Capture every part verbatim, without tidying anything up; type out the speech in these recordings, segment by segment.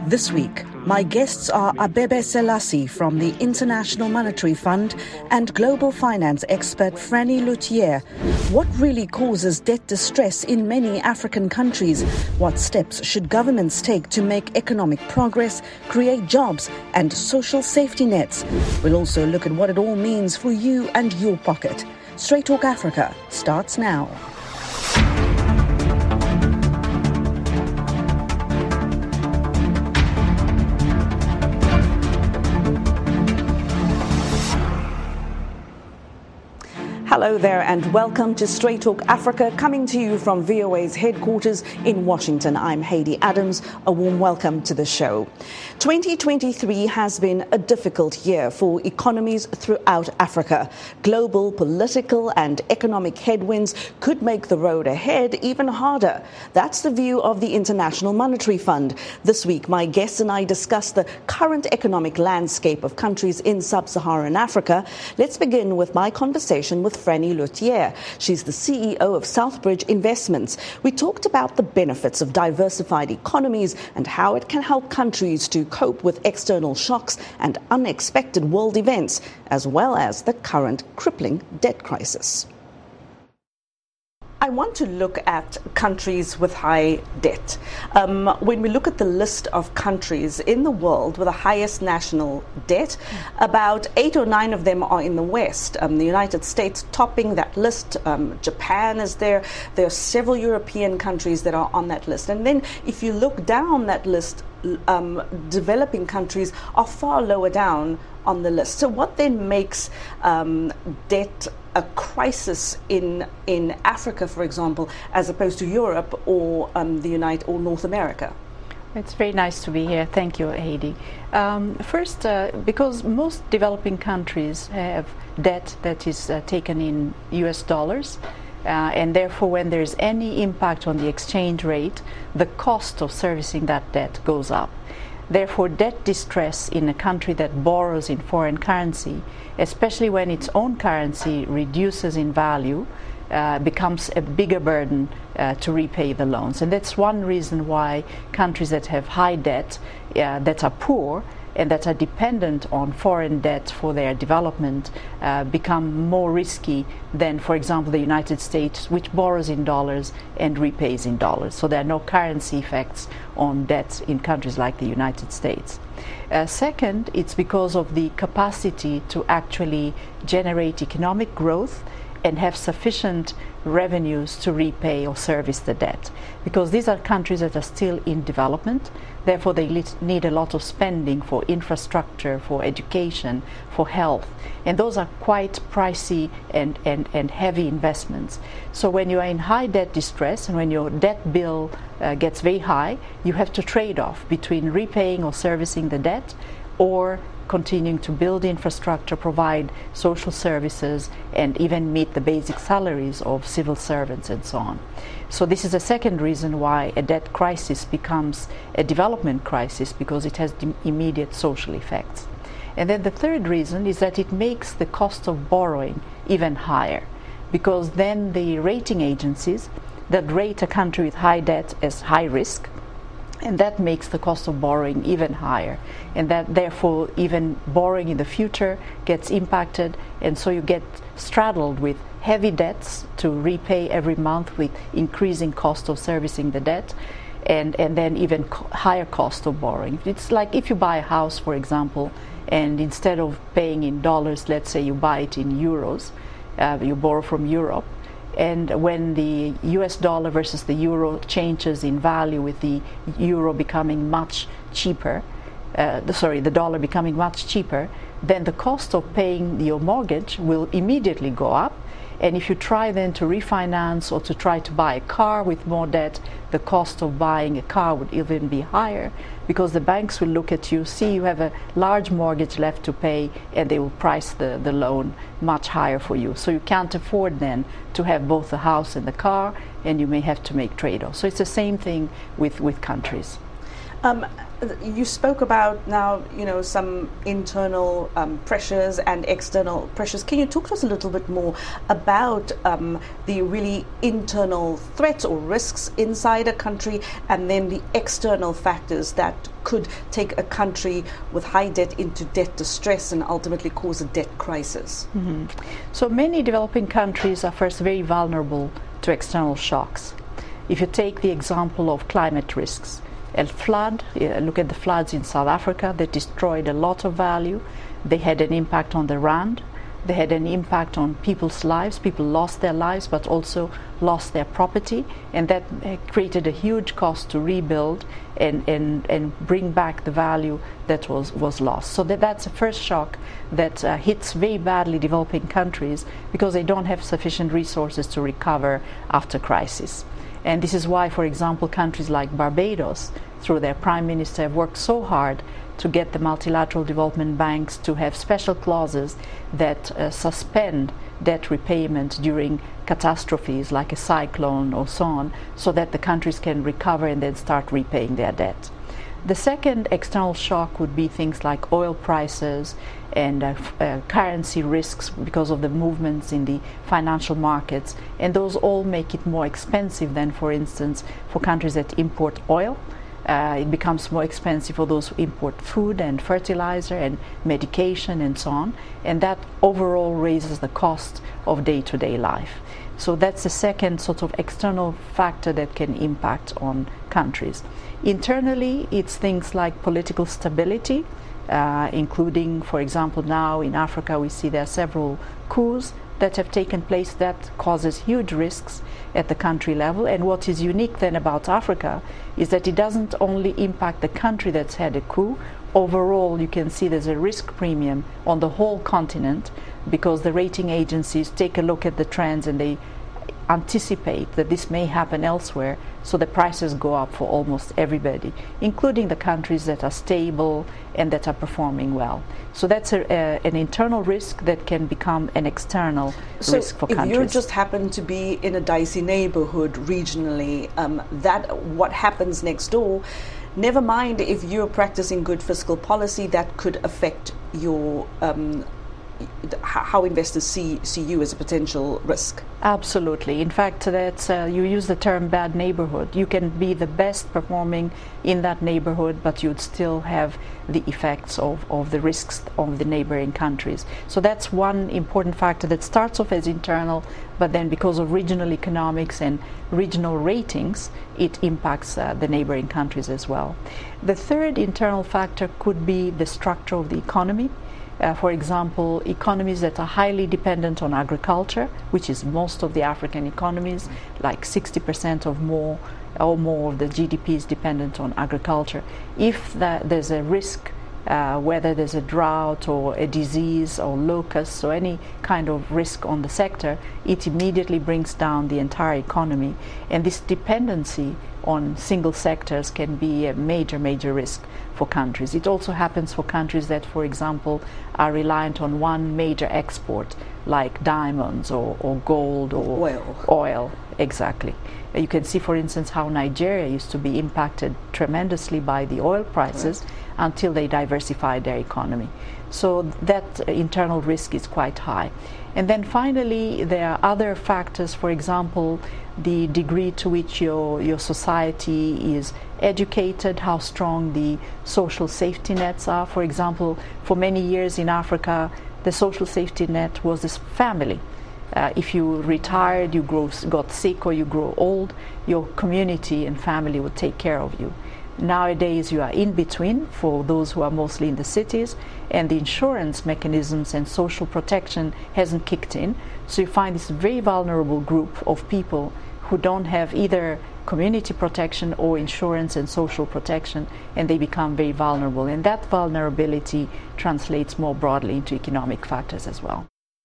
This week, my guests are Abebe Selassie from the International Monetary Fund and global finance expert Franny Luthier. What really causes debt distress in many African countries? What steps should governments take to make economic progress, create jobs and social safety nets? We'll also look at what it all means for you and your pocket. Straight Talk Africa starts now. Hello there and welcome to Straight Talk Africa, coming to you from V O A's headquarters in Washington. I'm Hayley Adams. A warm welcome to the show. twenty twenty-three has been a difficult year for economies throughout Africa. Global political and economic headwinds could make the road ahead even harder. That's the view of the International Monetary Fund. This week, my guests and I discuss the current economic landscape of countries in sub-Saharan Africa. Let's begin with my conversation with Franny Luthier. She's the C E O of Southbridge Investments. We talked about the benefits of diversified economies and how it can help countries to cope with external shocks and unexpected world events, as well as the current crippling debt crisis. I want to look at countries with high debt. Um, when we look at the list of countries in the world with the highest national debt, about eight or nine of them are in the West. Um, the United States topping that list. Um, Japan is there. There are several European countries that are on that list. And then if you look down that list, um, developing countries are far lower down on the list. So what then makes um, debt a crisis in in Africa, for example, as opposed to Europe or um, the United or North America? It's very nice to be here. Thank you, Hayley. Um, first, uh, because most developing countries have debt that is uh, taken in U S dollars, uh, and therefore when there's any impact on the exchange rate, the cost of servicing that debt goes up. Therefore, debt distress in a country that borrows in foreign currency, especially when its own currency reduces in value, uh, becomes a bigger burden uh, to repay the loans. And that's one reason why countries that have high debt, uh, that are poor, and that are dependent on foreign debt for their development uh, become more risky than, for example, the United States, which borrows in dollars and repays in dollars. So there are no currency effects on debt in countries like the United States. Uh, second, it's because of the capacity to actually generate economic growth and have sufficient revenues to repay or service the debt. Because these are countries that are still in development, therefore they need a lot of spending for infrastructure, for education, for health, and those are quite pricey and, and, and heavy investments. So when you are in high debt distress and when your debt bill uh, gets very high, you have to trade off between repaying or servicing the debt or continuing to build infrastructure, provide social services, and even meet the basic salaries of civil servants and so on. So this is a second reason why a debt crisis becomes a development crisis, because it has immediate social effects. And then the third reason is that it makes the cost of borrowing even higher, because then the rating agencies that rate a country with high debt as high risk, and that makes the cost of borrowing even higher, and that therefore even borrowing in the future gets impacted, and so you get straddled with heavy debts to repay every month with increasing cost of servicing the debt, and, and then even co- higher cost of borrowing. It's like if you buy a house, for example, and instead of paying in dollars, let's say you buy it in euros, uh, you borrow from Europe, and when the U S dollar versus the euro changes in value, with the euro becoming much cheaper, uh, the, sorry, the dollar becoming much cheaper, then the cost of paying your mortgage will immediately go up. And if you try then to refinance or to try to buy a car with more debt, the cost of buying a car would even be higher, because the banks will look at you, see you have a large mortgage left to pay, and they will price the, the loan much higher for you. So you can't afford then to have both the house and the car, and you may have to make trade-offs. So it's the same thing with, with countries. Um, you spoke about now, you know, some internal um, pressures and external pressures. Can you talk to us a little bit more about um, the really internal threats or risks inside a country, and then the external factors that could take a country with high debt into debt distress and ultimately cause a debt crisis? Mm-hmm. So many developing countries are first very vulnerable to external shocks. If you take the example of climate risks, a flood, look at the floods in South Africa that destroyed a lot of value. They had an impact on the rand. They had an impact on people's lives. People lost their lives, but also lost their property, and that created a huge cost to rebuild and, and, and bring back the value that was, was lost. So that, that's the first shock that uh, hits very badly developing countries because they don't have sufficient resources to recover after crisis. And this is why, for example, countries like Barbados, through their prime minister, have worked so hard to get the multilateral development banks to have special clauses that uh, suspend debt repayment during catastrophes like a cyclone or so on, so that the countries can recover and then start repaying their debt. The second external shock would be things like oil prices and uh, uh, currency risks because of the movements in the financial markets, and those all make it more expensive than, for instance, for countries that import oil. Uh, it becomes more expensive for those who import food and fertilizer and medication and so on, and that overall raises the cost of day-to-day life. So that's the second sort of external factor that can impact on countries. Internally, it's things like political stability, uh, including, for example, now in Africa we see there are several coups that have taken place that causes huge risks at the country level. And what is unique then about Africa is that it doesn't only impact the country that's had a coup. Overall, you can see there's a risk premium on the whole continent because the rating agencies take a look at the trends and they anticipate that this may happen elsewhere, so the prices go up for almost everybody, including the countries that are stable and that are performing well. So that's a, a, an internal risk that can become an external so risk for if countries. you just happen to be in a dicey neighborhood regionally, um, that what happens next door, never mind if you're practicing good fiscal policy, that could affect your um, how investors see see you as a potential risk. Absolutely. In fact, that's uh, you use the term bad neighborhood. You can be the best performing in that neighborhood, but you'd still have the effects of, of the risks of the neighboring countries. So that's one important factor that starts off as internal, but then because of regional economics and regional ratings, it impacts uh, the neighboring countries as well. The third internal factor could be the structure of the economy. Uh, for example, economies that are highly dependent on agriculture, which is most of the African economies, like sixty percent of more or more of the G D P is dependent on agriculture. If that there's a risk, uh, whether there's a drought or a disease or locusts or any kind of risk on the sector, it immediately brings down the entire economy. And this dependency on single sectors can be a major, major risk for countries. It also happens for countries that, for example, are reliant on one major export, like diamonds or, or gold or oil. Oil, exactly. You can see, for instance, how Nigeria used to be impacted tremendously by the oil prices right. until they diversified their economy. So that internal risk is quite high. And then finally, there are other factors, for example, the degree to which your, your society is educated, how strong the social safety nets are. For example, for many years in Africa, the social safety net was this family. Uh, if you retired, you grow, got sick or you grow old, your community and family would take care of you. Nowadays, you are in between for those who are mostly in the cities, and the insurance mechanisms and social protection hasn't kicked in. So you find this very vulnerable group of people who don't have either community protection or insurance and social protection, and they become very vulnerable. And that vulnerability translates more broadly into economic factors as well.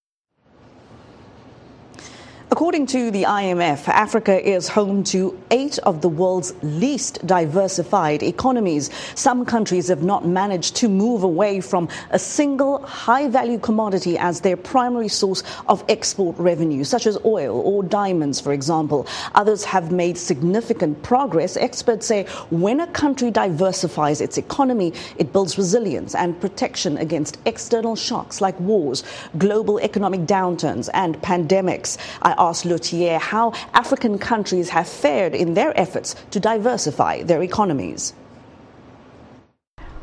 According to the I M F, Africa is home to eight of the world's least diversified economies. Some countries have not managed to move away from a single high-value commodity as their primary source of export revenue, such as oil or diamonds, for example. Others have made significant progress. Experts say when a country diversifies its economy, it builds resilience and protection against external shocks like wars, global economic downturns, and pandemics. I asked Lothier how African countries have fared in their efforts to diversify their economies.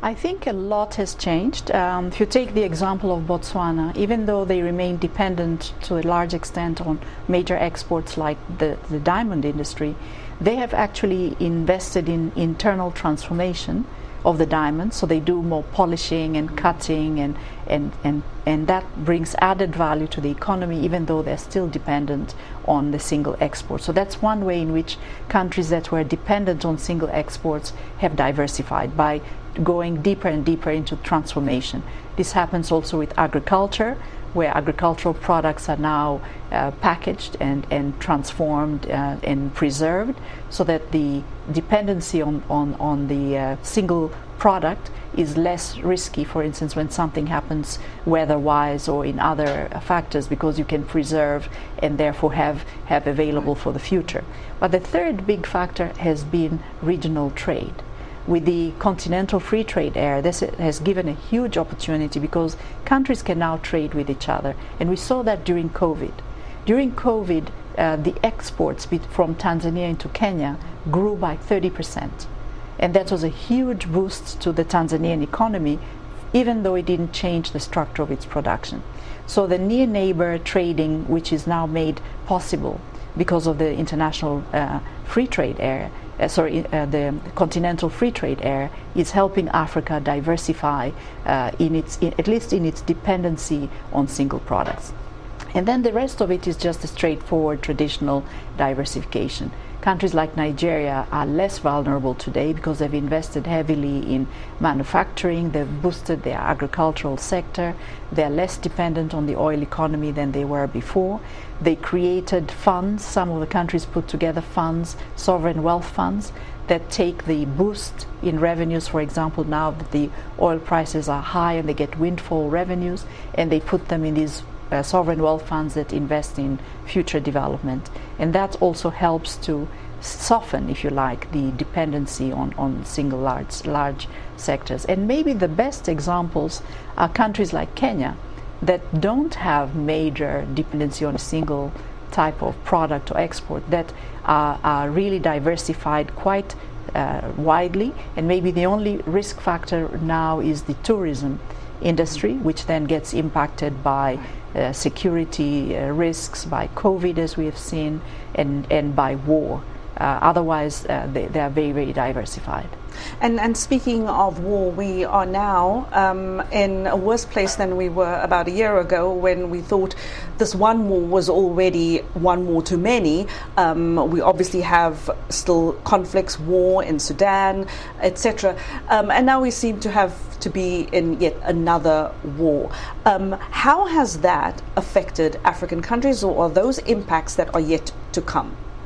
I think a lot has changed. Um, if you take the example of Botswana, even though they remain dependent to a large extent on major exports like the, the diamond industry, they have actually invested in internal transformation of the diamonds, so they do more polishing and cutting, and, and, and, and that brings added value to the economy, even though they're still dependent on the single export. So that's one way in which countries that were dependent on single exports have diversified by going deeper and deeper into transformation. This happens also with agriculture, where agricultural products are now uh, packaged and, and transformed uh, and preserved, so that the dependency on, on, on the uh, single product is less risky, for instance, when something happens weather-wise or in other uh, factors, because you can preserve and therefore have, have available for the future. But the third big factor has been regional trade. With the continental free trade area, this has given a huge opportunity because countries can now trade with each other. And we saw that during COVID. During COVID, uh, the exports from Tanzania into Kenya grew by thirty percent. And that was a huge boost to the Tanzanian economy, even though it didn't change the structure of its production. So the near neighbor trading, which is now made possible because of the international uh, free trade area, Uh, sorry, uh, the continental free trade area, is helping Africa diversify uh, in its, in, at least in its dependency on single products. And then the rest of it is just a straightforward traditional diversification. Countries like Nigeria are less vulnerable today because they've invested heavily in manufacturing, they've boosted their agricultural sector, they're less dependent on the oil economy than they were before. They created funds, some of the countries put together funds, sovereign wealth funds, that take the boost in revenues, for example, now that the oil prices are high and they get windfall revenues, and they put them in these Uh, sovereign wealth funds that invest in future development. And that also helps to soften, if you like, the dependency on, on single large, large sectors. And maybe the best examples are countries like Kenya that don't have major dependency on a single type of product or export, that are, are really diversified quite uh, widely. And maybe the only risk factor now is the tourism industry, which then gets impacted by Uh, security uh, risks, by COVID, as we have seen, and, and by war. Uh, otherwise, uh, they, they are very, very diversified. And, and speaking of war, we are now um, in a worse place than we were about a year ago, when we thought this one war was already one war too many. Um, we obviously have still conflicts, war in Sudan, et cetera. Um, and now we seem to have to be in yet another war. Um, how has that affected African countries, or are those impacts that are yet to come?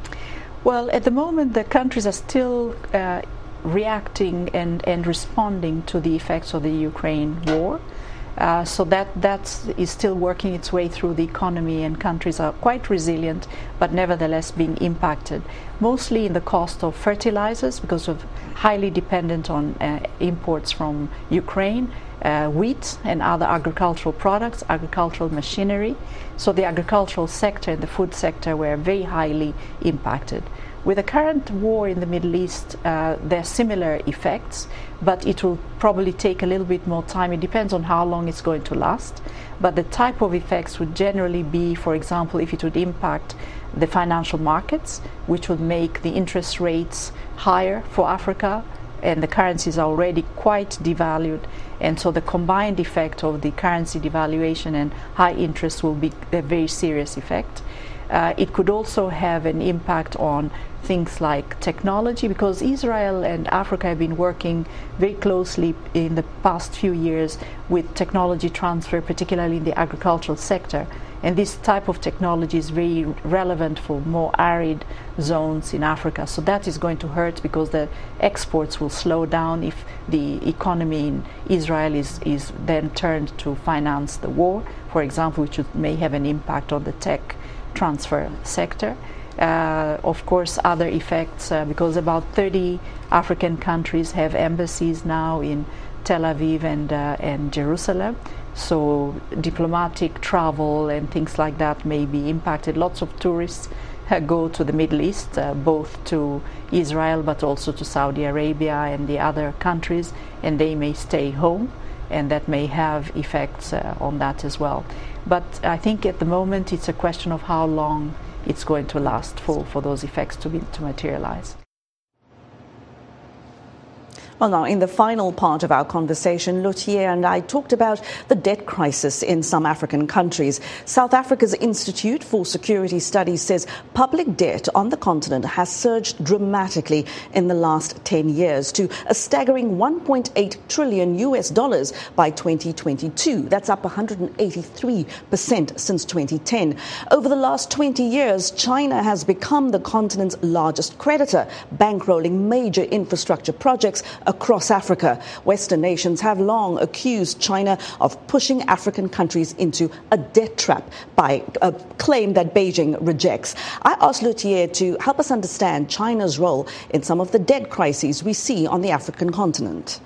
Well, at the moment, the countries are still uh, reacting and, and responding to the effects of the Ukraine war. Uh, so that that is still working its way through the economy, and countries are quite resilient, but nevertheless being impacted, mostly in the cost of fertilizers, because of highly dependent on uh, imports from Ukraine, uh, wheat and other agricultural products, agricultural machinery. So the agricultural sector and the food sector were very highly impacted. With the current war in the Middle East, uh, there are similar effects, but it will probably take a little bit more time. It depends on how long it's going to last. But the type of effects would generally be, for example, if it would impact the financial markets, which would make the interest rates higher for Africa, and the currencies are already quite devalued. And so the combined effect of the currency devaluation and high interest will be a very serious effect. Uh, it could also have an impact on things like technology, because Israel and Africa have been working very closely in the past few years with technology transfer, particularly in the agricultural sector. And this type of technology is very relevant for more arid zones in Africa. So that is going to hurt, because the exports will slow down if the economy in Israel is, is then turned to finance the war, for example, which would, may have an impact on the tech transfer sector. Uh, of course, other effects, uh, because about thirty African countries have embassies now in Tel Aviv and, uh, and Jerusalem. So diplomatic travel and things like that may be impacted. Lots of tourists uh, go to the Middle East, uh, both to Israel but also to Saudi Arabia and the other countries, and they may stay home, and that may have effects uh, on that as well. But I think at the moment it's a question of how long it's going to last for, for those effects to be, to materialize. Well, now, in the final part of our conversation, Lothier and I talked about the debt crisis in some African countries. South Africa's Institute for Security Studies says public debt on the continent has surged dramatically in the last ten years to a staggering one point eight trillion U S dollars by twenty twenty-two. That's up one hundred eighty-three percent since twenty ten. Over the last twenty years, China has become the continent's largest creditor, bankrolling major infrastructure projects across Africa. Western nations have long accused China of pushing African countries into a debt trap, by a claim that Beijing rejects. I asked Lothier to help us understand China's role in some of the debt crises we see on the African continent.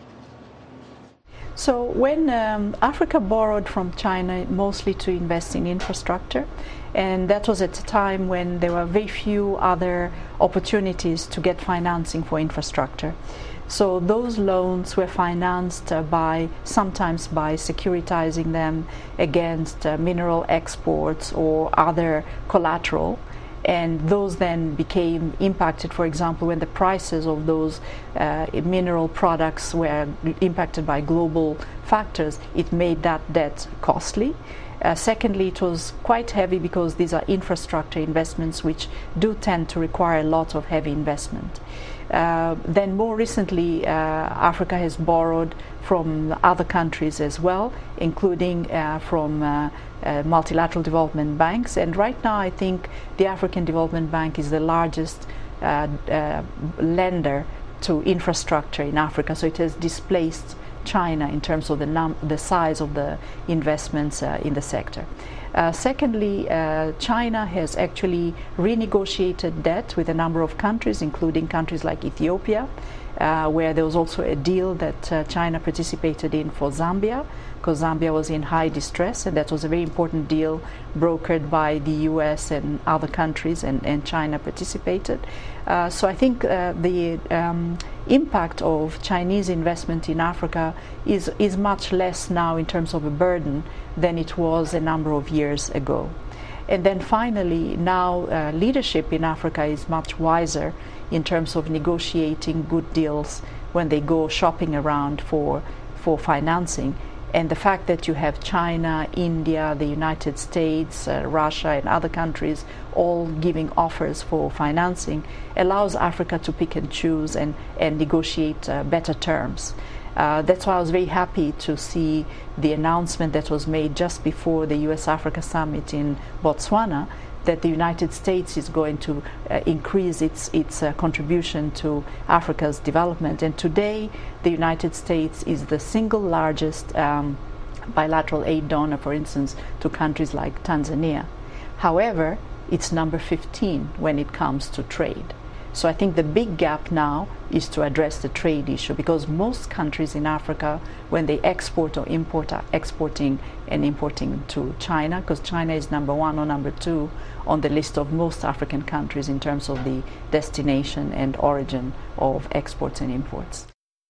So when um, Africa borrowed from China mostly to invest in infrastructure, and that was at a time when there were very few other opportunities to get financing for infrastructure. So those loans were financed uh, by, sometimes by securitizing them against uh, mineral exports or other collateral. And those then became impacted, for example, when the prices of those uh, mineral products were impacted by global factors, it made that debt costly. Uh, secondly, it was quite heavy because these are infrastructure investments which do tend to require a lot of heavy investment. Uh, then more recently, uh, Africa has borrowed from other countries as well, including uh, from uh, uh, multilateral development banks. And right now, I think the African Development Bank is the largest uh, uh, lender to infrastructure in Africa. So it has displaced China in terms of the, num the size of the investments uh, in the sector. Uh, secondly, uh, China has actually renegotiated debt with a number of countries, including countries like Ethiopia, uh, where there was also a deal that uh, China participated in for Zambia, because Zambia was in high distress, and that was a very important deal brokered by the U S and other countries, and, and China participated. Uh, so I think uh, the um, impact of Chinese investment in Africa is, is much less now in terms of a burden than it was a number of years ago. And then finally, now uh, leadership in Africa is much wiser in terms of negotiating good deals when they go shopping around for, for financing. And the fact that you have China, India, the United States, uh, Russia and other countries all giving offers for financing allows Africa to pick and choose and, and negotiate uh, better terms. Uh, that's why I was very happy to see the announcement that was made just before the U S Africa Summit in Botswana, that the United States is going to uh, increase its, its uh, contribution to Africa's development. And today, the United States is the single largest um, bilateral aid donor, for instance, to countries like Tanzania. However, it's number fifteen when it comes to trade. So I think the big gap now is to address the trade issue, because most countries in Africa, when they export or import, are exporting and importing to China, because China is number one or number two on the list of most African countries in terms of the destination and origin of exports and imports.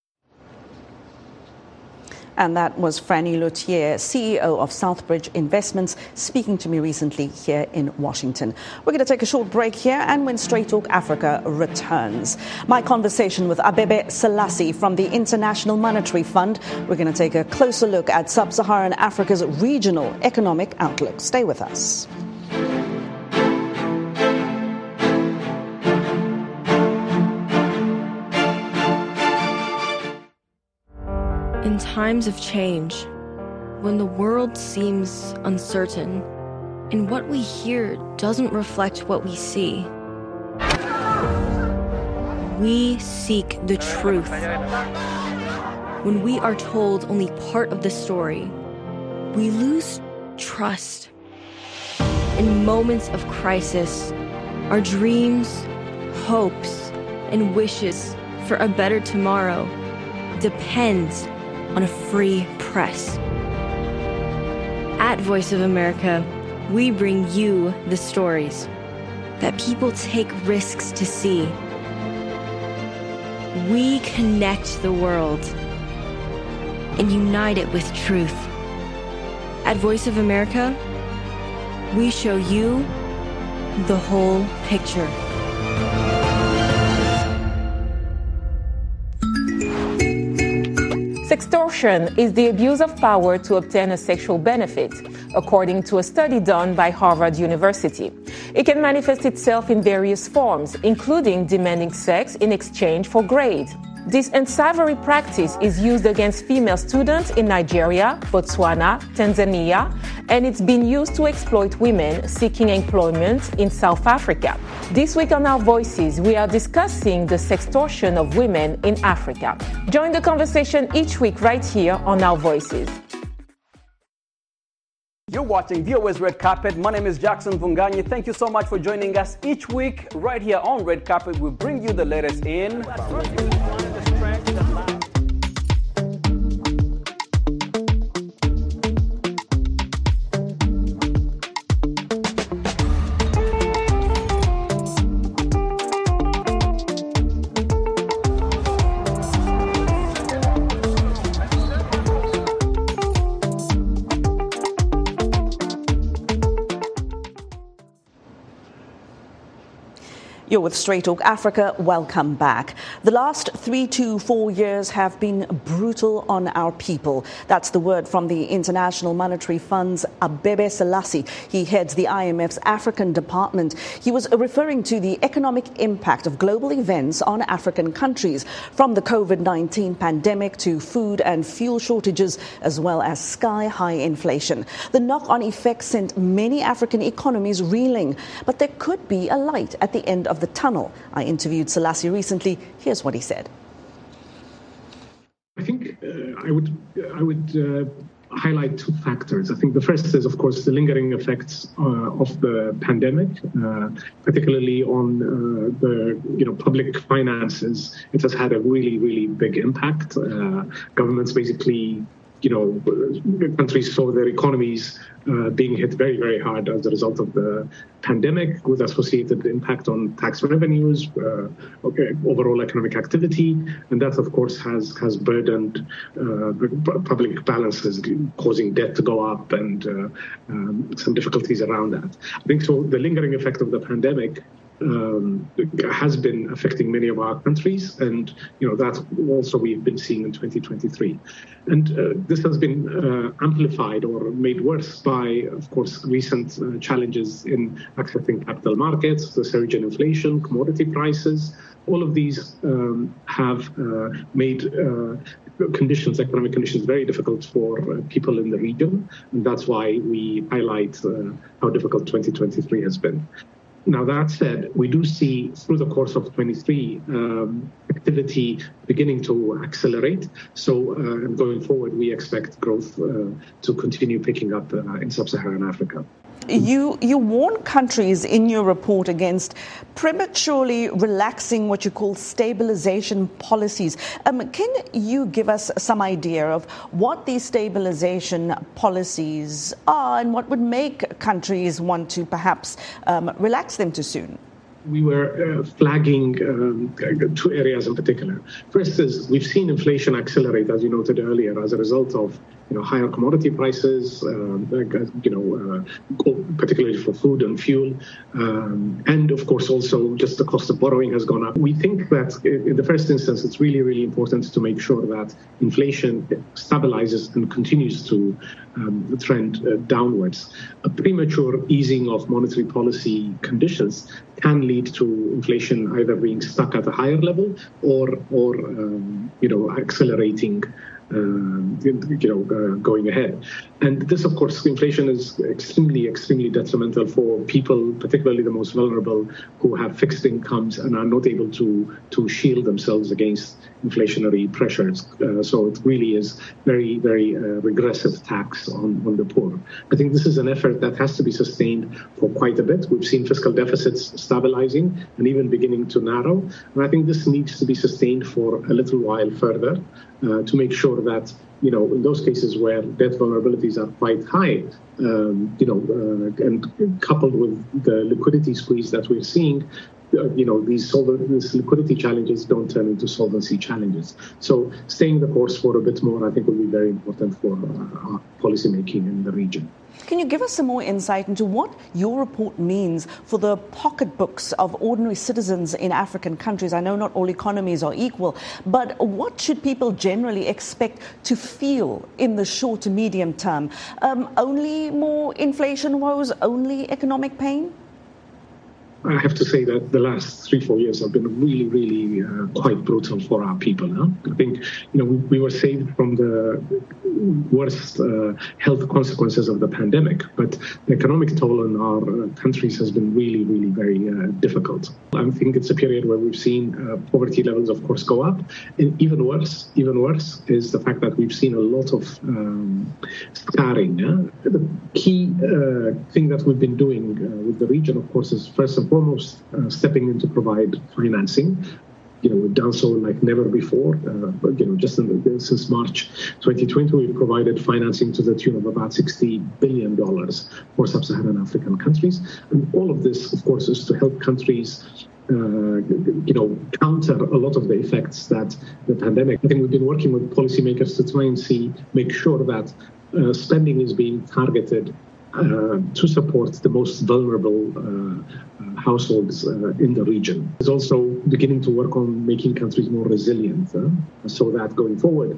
And that was Franny Lothier, C E O of Southbridge Investments, speaking to me recently here in Washington. We're going to take a short break here, and when Straight Talk Africa returns, my conversation with Abebe Selassie from the International Monetary Fund. We're going to take a closer look at sub-Saharan Africa's regional economic outlook. Stay with us. In times of change, when the world seems uncertain and what we hear doesn't reflect what we see, we seek the truth. When we are told only part of the story, we lose trust. In moments of crisis, our dreams, hopes, and wishes for a better tomorrow depends on a free press. At Voice of America, we bring you the stories that people take risks to see. We connect the world and unite it with truth. At Voice of America, we show you the whole picture. Sextortion is the abuse of power to obtain a sexual benefit, according to a study done by Harvard University. It can manifest itself in various forms, including demanding sex in exchange for grade. This unsavory practice is used against female students in Nigeria, Botswana, Tanzania, and it's been used to exploit women seeking employment in South Africa. This week on Our Voices, we are discussing the sextortion of women in Africa. Join the conversation each week right here on Our Voices. You're watching V O A's Red Carpet. My name is Jackson Vunganyi. Thank you so much for joining us each week right here on Red Carpet. We bring you the latest in... You're with Straight Talk Africa. Welcome back. The last three to four years have been brutal on our people. That's the word from the International Monetary Fund's Abebe Selassie. He heads the I M F's African department. He was referring to the economic impact of global events on African countries, from the COVID nineteen pandemic to food and fuel shortages, as well as sky-high inflation. The knock-on effects sent many African economies reeling, but there could be a light at the end of the tunnel. I interviewed Selassie recently. Here's what he said. I think uh, I would I would uh, highlight two factors. I think the first is, of course, the lingering effects uh, of the pandemic, uh, particularly on uh, the you know public finances. It has had a really really big impact. Uh, governments basically. You know, countries saw their economies uh, being hit very, very hard as a result of the pandemic, with associated impact on tax revenues, uh, okay, overall economic activity, and that, of course, has has burdened uh, public balances, causing debt to go up and uh, um, some difficulties around that. I think so. The lingering effect of the pandemic Um, has been affecting many of our countries, and you know that also we've been seeing in twenty twenty-three, and uh, this has been uh, amplified or made worse by, of course, recent uh, challenges in accessing capital markets, the surge in inflation, commodity prices. All of these um, have uh, made uh, conditions, economic conditions, very difficult for uh, people in the region, and that's why we highlight uh, how difficult twenty twenty-three has been. Now, that said, we do see through the course of twenty-three um, activity beginning to accelerate. So uh, going forward, we expect growth uh, to continue picking up uh, in sub-Saharan Africa. You you warn countries in your report against prematurely relaxing what you call stabilization policies. Um, can you give us some idea of what these stabilization policies are and what would make countries want to perhaps um, relax them too soon? We were uh, flagging um, two areas in particular. First is we've seen inflation accelerate, as you noted earlier, as a result of you know higher commodity prices, um, you know, uh, particularly for food and fuel, um, and of course also just the cost of borrowing has gone up. We think that in the first instance, it's really, really important to make sure that inflation stabilizes and continues to um, trend uh, downwards. A premature easing of monetary policy conditions can lead to inflation either being stuck at a higher level or, or um, you know, accelerating. Um, you know, uh, going ahead. And this, of course, inflation is extremely, extremely detrimental for people, particularly the most vulnerable, who have fixed incomes and are not able to to shield themselves against inflationary pressures. Uh, so it really is very, very uh, regressive tax on, on the poor. I think this is an effort that has to be sustained for quite a bit. We've seen fiscal deficits stabilizing and even beginning to narrow. And I think this needs to be sustained for a little while further. uh, to make sure that, you know, in those cases where debt vulnerabilities are quite high, um, you know, uh, and coupled with the liquidity squeeze that we're seeing, uh, you know, these, solven- these liquidity challenges don't turn into solvency challenges. So staying the course for a bit more, I think, will be very important for uh, our policymaking in the region. Can you give us some more insight into what your report means for the pocketbooks of ordinary citizens in African countries? I know not all economies are equal, but what should people generally expect to feel in the short to medium term? Um, only more inflation woes, only economic pain? I have to say that the last three, four years have been really, really uh, quite brutal for our people. Huh? I think, you know, we, we were saved from the worst uh, health consequences of the pandemic, but the economic toll on our uh, countries has been really, really very uh, difficult. I think it's a period where we've seen uh, poverty levels, of course, go up. And even worse, even worse is the fact that we've seen a lot of um, scarring. Huh? The key uh, thing that we've been doing uh, with the region, of course, is first and foremost uh, stepping in to provide financing. You know, we've done so like never before. Uh, but, you know, just in the, since March twenty twenty, we've provided financing to the tune of about sixty billion dollars for sub-Saharan African countries. And all of this, of course, is to help countries Uh, you know, counter a lot of the effects that the pandemic. I think we've been working with policymakers to try and see, make sure that uh, spending is being targeted uh, to support the most vulnerable uh, uh, households uh, in the region. It's also beginning to work on making countries more resilient, uh, so that going forward,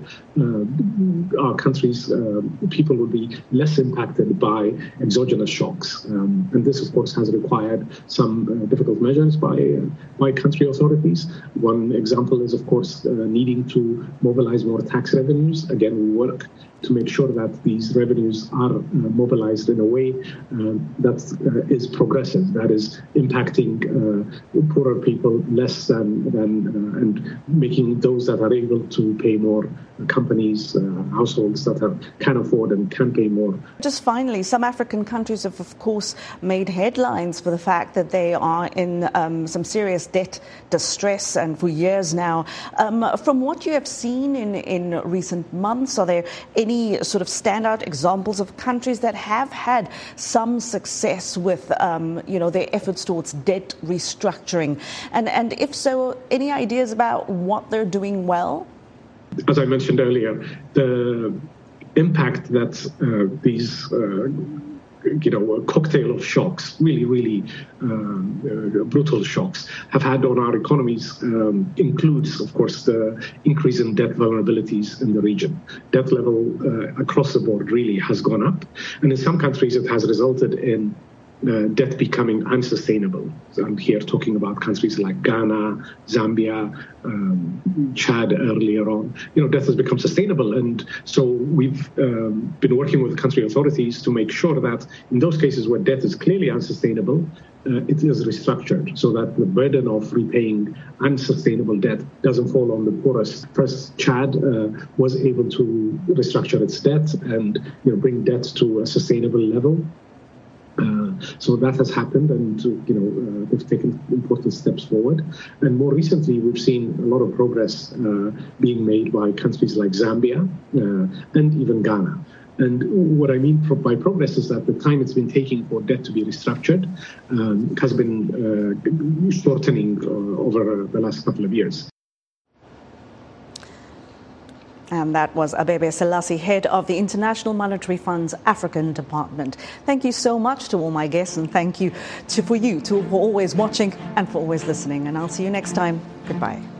uh, our countries, uh, people will be less impacted by exogenous shocks. Um, and this, of course, has required some uh, difficult measures by uh, by country authorities. One example is, of course, uh, needing to mobilize more tax revenues. Again, we work to make sure that these revenues are uh, mobilized in a way uh, that uh, is progressive, that is impacting uh, poorer people less than, than uh, and making those that are able to pay more, uh, companies, uh, households that are, can afford and can pay more. Just finally, some African countries have, of course, made headlines for the fact that they are in um, some serious debt distress, and for years now. Um, from what you have seen in, in recent months, are there any sort of standout examples of countries that have had some success with, um, you know, their efforts towards debt restructuring? And, and if so, any ideas about what they're doing well? As I mentioned earlier, the impact that uh, these uh, you know, a cocktail of shocks, really, really um, uh, brutal shocks, have had on our economies um, includes, of course, the increase in debt vulnerabilities in the region. Debt level uh, across the board really has gone up. And in some countries, it has resulted in Uh, debt becoming unsustainable. So I'm here talking about countries like Ghana, Zambia, um, Chad earlier on. You know, debt has become sustainable. And so we've um, been working with country authorities to make sure that in those cases where debt is clearly unsustainable, uh, it is restructured so that the burden of repaying unsustainable debt doesn't fall on the poorest. First, Chad uh, was able to restructure its debt and, you know, bring debt to a sustainable level. Uh, so that has happened, and you know uh, they've taken important steps forward. And more recently, we've seen a lot of progress uh, being made by countries like Zambia uh, and even Ghana. And what I mean by progress is that the time it's been taking for debt to be restructured um, has been uh, shortening uh, over the last couple of years. And that was Abebe Selassie, head of the International Monetary Fund's African Department. Thank you so much to all my guests, and thank you to, for you to, for always watching and for always listening. And I'll see you next time. Goodbye.